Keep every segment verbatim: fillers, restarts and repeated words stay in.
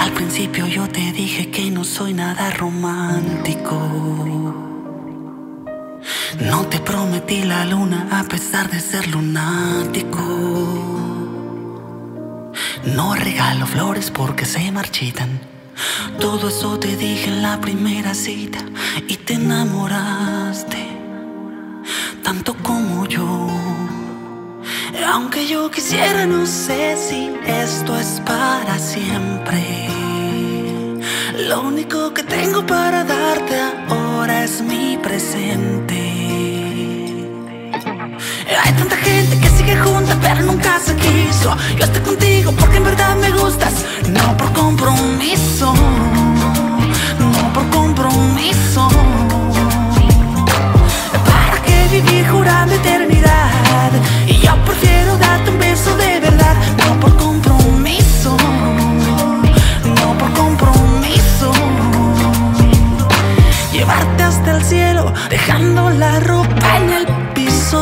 Al principio yo te dije que no soy nada romántico. No te prometí la luna a pesar de ser lunático. No regalo flores porque se marchitan. Todo eso te dije en la primera cita y te enamoraste tanto como yo. Aunque yo quisiera, no sé si esto es para siempre. Lo único que tengo para darte ahora es mi presente. Hay tanta gente que sigue junta pero nunca se quiso. Yo estoy contigo porque en verdad me gustas, no por compromiso, no por compromiso. ¿Para qué vivir jurando eternidad? Y yo prefiero darte un beso de verdad, no por compromiso, no por compromiso. Llevarte hasta el cielo dejando la ropa en el piso.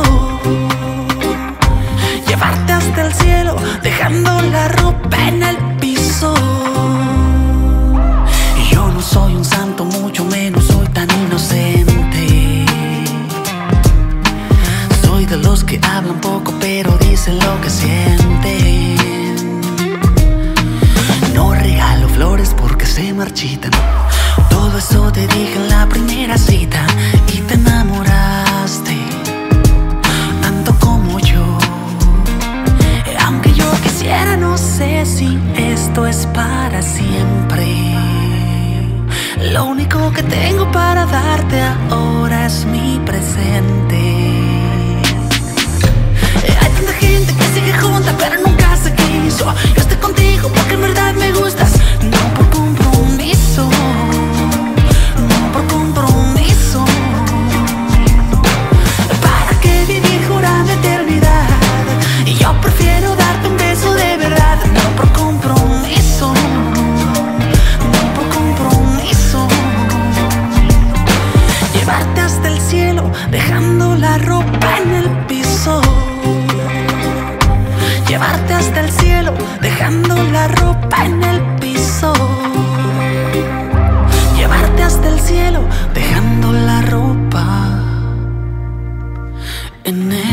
Llevarte hasta el cielo dejando la ropa en el piso. Y yo no soy un santo, mucho menos soy tan inocente. Soy de los que hablan poco pero dicen lo que sienten. No regalo flores porque se marchitan. Todo eso te dije en la primera cita y te enamoraste tanto como yo. Aunque yo quisiera, no sé si esto es para siempre. Lo único que tengo para darte ahora es mi presente. Hay tanta gente que sigue junta pero nunca se quiso. Yo estoy contigo porque en verdad me gustas, no por compromiso, no por compromiso. ¿Para qué vivir jurando eternidad? Y yo prefiero darte un beso de verdad, no por compromiso, no por compromiso. Llevarte hasta el cielo dejando la ropa en el piso. Llevarte hasta el cielo dejando la ropa en el piso. Llevarte hasta el cielo dejando la ropa en el